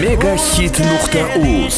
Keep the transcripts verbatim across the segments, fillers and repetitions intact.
Megahit nuqta uz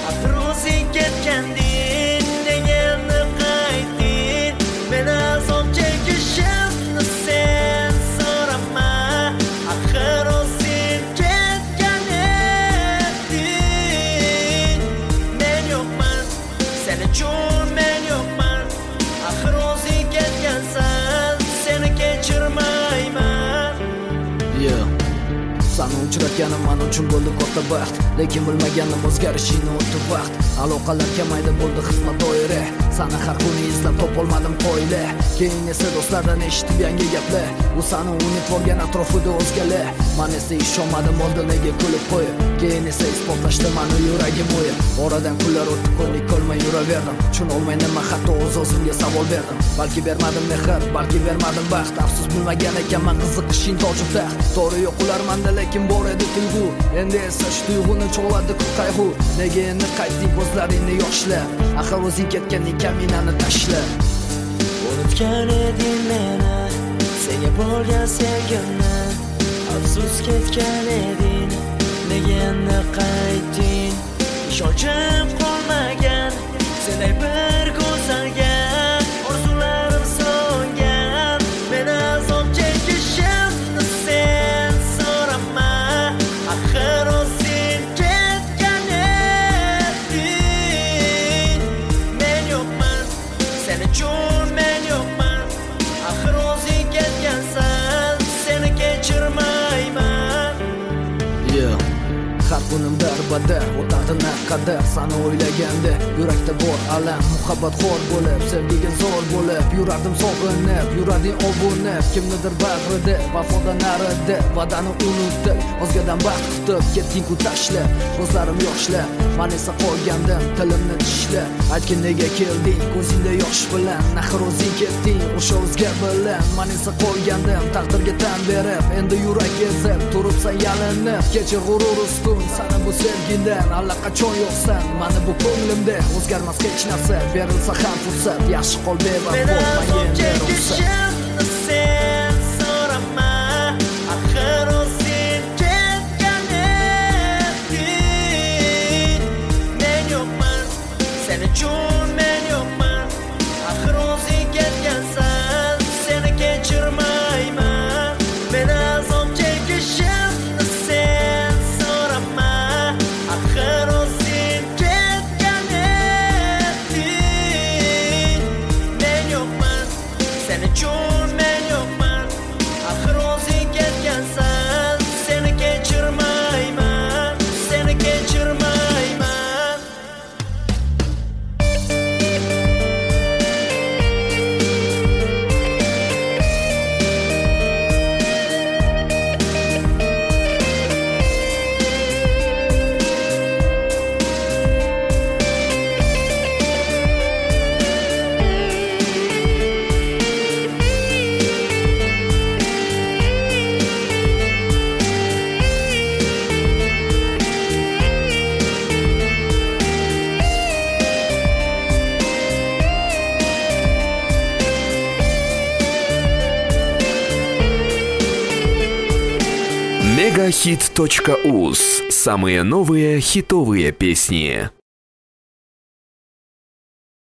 Sani uchratganim men uchun bo'ldi katta baxt, lekin bilmaganim o'zgarishini o'tdi vaqt. Aloqalar kamaydi, bo'ldi xizmat doira. Sani har kuni izlab topolmadim qo'yla. Keyin esa do'stlardan eshitib yangi gaplar. U sani unutib olgan atrofida o'zgalar. Men esa ishonmadim, oldi nega kulib qo'yib. Keyin esa isbotlashdi meni yuragim o'yib. Oradan kunlar o'tdi, kunlik ko'rmay yuraverdim. Tushunolmay nima hatto o'z-o'zimga savol berdim. Balki bermadim mehr, balki bermadim baxt. Afsus bilmagan ekanman qiziqishing tojib taxt. To'g'ri yo'q ularmanda lekin bor edi tuyg'u. Endi esa shu tuyg'uni cho'ladi qayg'u. Nega endi qaytding ko'zlaringni yoshla? Axir o'zing ketganding kaminani tashla. Unutgan eding meni, senga bo'lgan sevgimni. Afsus ketgan eding, nega endi qaytding? Ishonchim qolmagan, senday bir go'zalga. Orzularim so'ngan, meni azob chekishimni sen so'rama. Axir o'zing ketgan eding. Men yo'qman, sen uchun men yo'qman. Axir o'zing ketgansan, seni kechirmayman. Yeah. Har kunim darbadar, o'tadi naqadar sani o'ylaganda. Yurakda bor alam, muhabbat xor bo'lib, sevgiga zo'r bo'lib, yurardim sog'inib, yurading obunib, kimnidir bag'rida, vafodan narida, va'dani unutib, o'zgadan baxt kutib, ketding-ku tashlab, ko'zlarim yoshlar, men esa qolgandim, tilimni tishlab. Aytgin nega kelding, ko'zingda yosh bilan, axir o'zing ketding, o'sha o'zga bilan, men esa qolgandim, taqdirga tan berib, endi yurak ezib, turibsan yalinib, kechir g'urur ustun. Sana bu sevgidan allaqachon yo'qsan, meni bu ko'nglimda o'zgarmas hech narsa, berilsa ham fursat, yaxshi qol bevafo, men endi ruxsat sen so'rama. Axir o'zing ketgan eding. Men yo'qman, sen uchun men yo'qman. Axir o'zing ketgansan, seni kechirmayman. Men azob chekishimni sen so'rama. Axir o'zing ketgan eding. Men yo'qman, sen uchun men yo'qman. Axir o'zing ketgansan, seni kechirmayman, seni kechirmayman. Megahit точка уз. Самые новые хитовые песни.